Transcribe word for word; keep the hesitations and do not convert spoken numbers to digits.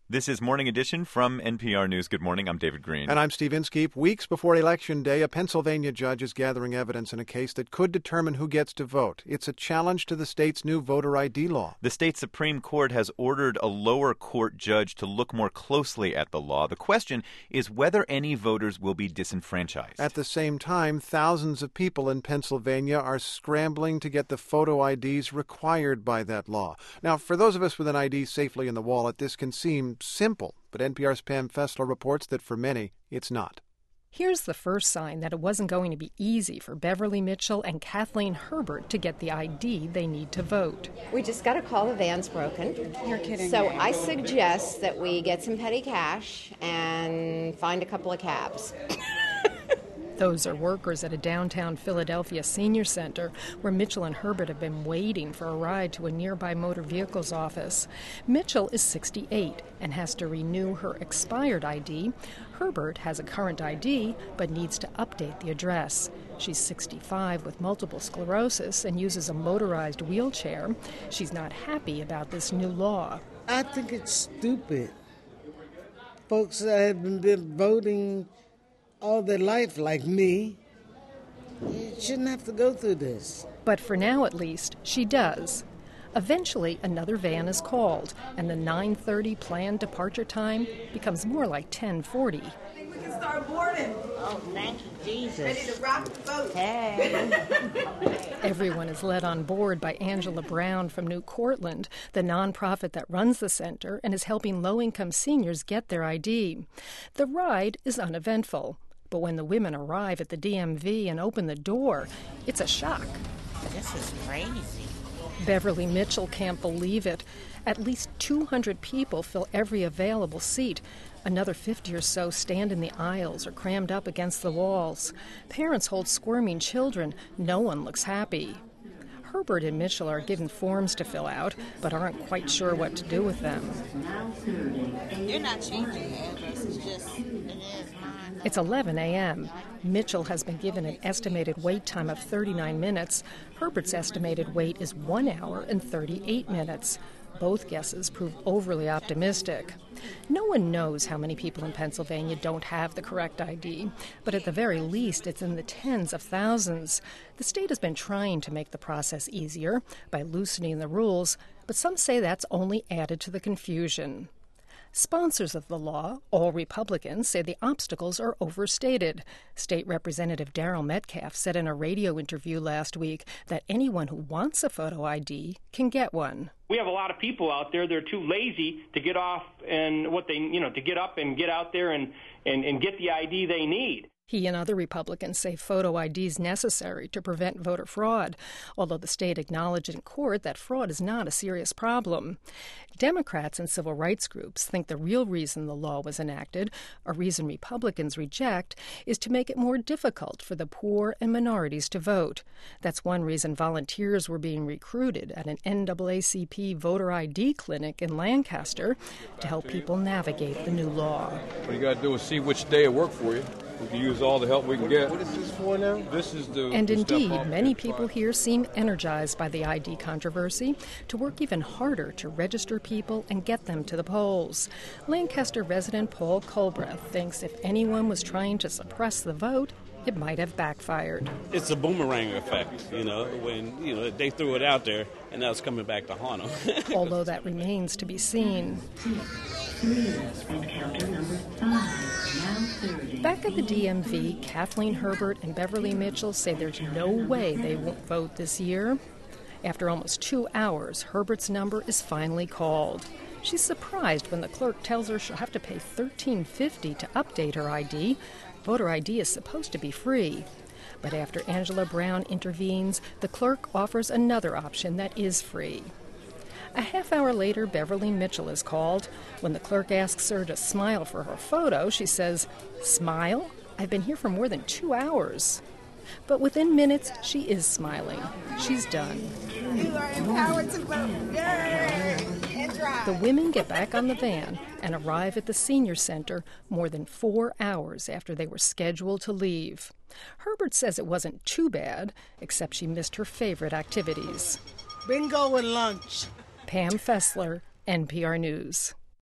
This is Morning Edition from N P R News. Good morning. I'm David Green. And I'm Steve Inskeep. Weeks before Election Day, a Pennsylvania judge is gathering evidence in a case that could determine who gets to vote. It's a challenge to the state's new voter I D law. The state Supreme Court has ordered a lower court judge to look more closely at the law. The question is whether any voters will be disenfranchised. At the same time, thousands of people in Pennsylvania are scrambling to get the photo I Ds required by that law. Now, for those of us with an I D safely in the wallet, this can seem simple, but N P R's Pam Fessler reports that for many, it's not. Here's the first sign that it wasn't going to be easy for Beverly Mitchell and Kathleen Herbert to get the I D they need to vote. We just got a call the van's broken. You're kidding. So I suggest that we get some petty cash and find a couple of cabs. Those are workers at a downtown Philadelphia senior center where Mitchell and Herbert have been waiting for a ride to a nearby motor vehicles office. Mitchell is sixty-eight and has to renew her expired I D. Herbert has a current I D but needs to update the address. She's sixty-five with multiple sclerosis and uses a motorized wheelchair. She's not happy about this new law. I think it's stupid. Folks that have been voting all their life, like me, you shouldn't have to go through this. But for now, at least, she does. Eventually, another van is called, and the nine thirty planned departure time becomes more like ten forty. I think we can start boarding. Oh, thank you, Jesus. Ready to rock the boat. Hey. Everyone is led on board by Angela Brown from New Cortland, the nonprofit that runs the center and is helping low-income seniors get their I D. The ride is uneventful. But when the women arrive at the D M V and open the door, it's a shock. This is crazy. Beverly Mitchell can't believe it. At least two hundred people fill every available seat. Another fifty or so stand in the aisles or crammed up against the walls. Parents hold squirming children. No one looks happy. Herbert and Mitchell are given forms to fill out, but aren't quite sure what to do with them. You're not changing the address, it's just, it is mine. It's eleven a.m. Mitchell has been given an estimated wait time of thirty-nine minutes. Herbert's estimated wait is one hour and thirty-eight minutes. Both guesses prove overly optimistic. No one knows how many people in Pennsylvania don't have the correct I D, but at the very least it's in the tens of thousands. The state has been trying to make the process easier by loosening the rules, but some say that's only added to the confusion. Sponsors of the law, all Republicans, say the obstacles are overstated. State Representative Daryl Metcalf said in a radio interview last week that anyone who wants a photo I D can get one. We have a lot of people out there. They're too lazy to get off and what they, you know, to get up and get out there and, and, and get the I D they need. He and other Republicans say photo I D is necessary to prevent voter fraud, although the state acknowledged in court that fraud is not a serious problem. Democrats and civil rights groups think the real reason the law was enacted, a reason Republicans reject, is to make it more difficult for the poor and minorities to vote. That's one reason volunteers were being recruited at an N double A C P voter I D clinic in Lancaster to help people navigate the new law. What you got to do is see which day it worked for you. We can use all the help we can get. What is this for now? This is the. And the indeed, step many people here seem energized by the I D controversy to work even harder to register people and get them to the polls. Lancaster resident Paul Culbreth thinks if anyone was trying to suppress the vote, it might have backfired. It's a boomerang effect, you know, when you know they threw it out there and now it's coming back to haunt them. Although that remains to be seen. Back at the D M V, Kathleen Herbert and Beverly Mitchell say there's no way they won't vote this year. After almost two hours, Herbert's number is finally called. She's surprised when the clerk tells her she'll have to pay thirteen fifty to update her I D. Voter I D is supposed to be free. But after Angela Brown intervenes, the clerk offers another option that is free. A half hour later, Beverly Mitchell is called. When the clerk asks her to smile for her photo, she says, "Smile? I've been here for more than two hours." But within minutes, she is smiling. She's done. You are empowered to vote. Yay! And drive. The women get back on the van and arrive at the senior center more than four hours after they were scheduled to leave. Herbert says it wasn't too bad, except she missed her favorite activities. Bingo and lunch. Pam Fessler, N P R News.